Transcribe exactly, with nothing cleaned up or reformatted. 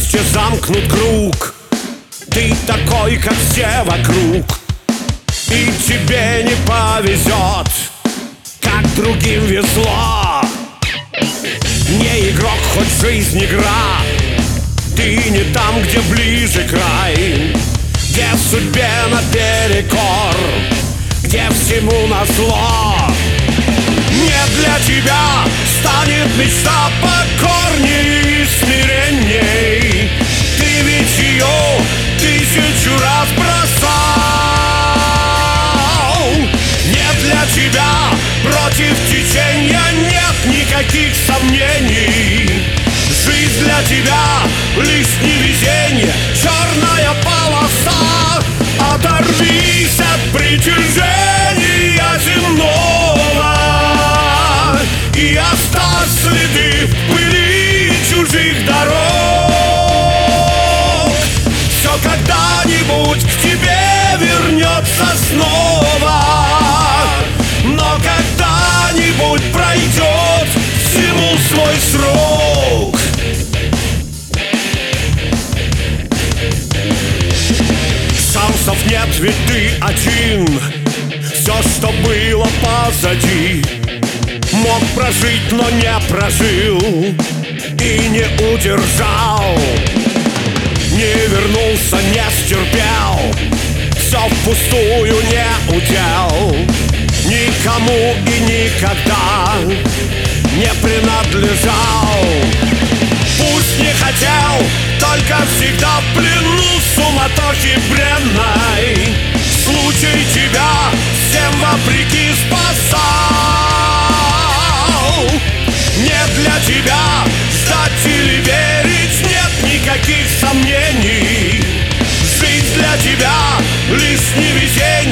счастья замкнут круг. Ты такой, как все вокруг, и тебе не повезет, как другим везло. Не игрок, хоть жизнь игра. Ты не там, где ближе край, где судьбе наперекор, где всему назло. Не для тебя станет мечта покорней и смиренней. Ты ведь ее тысячу раз бросал. Не для тебя против течения нет никаких сомнений. Жизнь для тебя лишь невезение, черная полоса. Оторвись от притяжения земного и оставь следы в пыли чужих дорог. Все когда-нибудь к тебе вернется снова, но когда-нибудь пройдет всему свой срок. Шансов нет, ведь ты один. Все, что было позади, мог прожить, но не прожил и не удержал. Не вернулся, не стерпел, все впустую не удел. Никому и никогда не принадлежал. Пусть не хотел, только всегда в плену суматохи бренной. Случай тебя всем вопреки спасал. Не для тебя ждать или верить нет никаких сомнений. Жизнь для тебя лишь невезение.